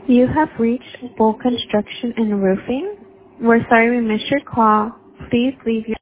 You have reached Bull Construction and Roofing. We're sorry we missed your call. Please leave your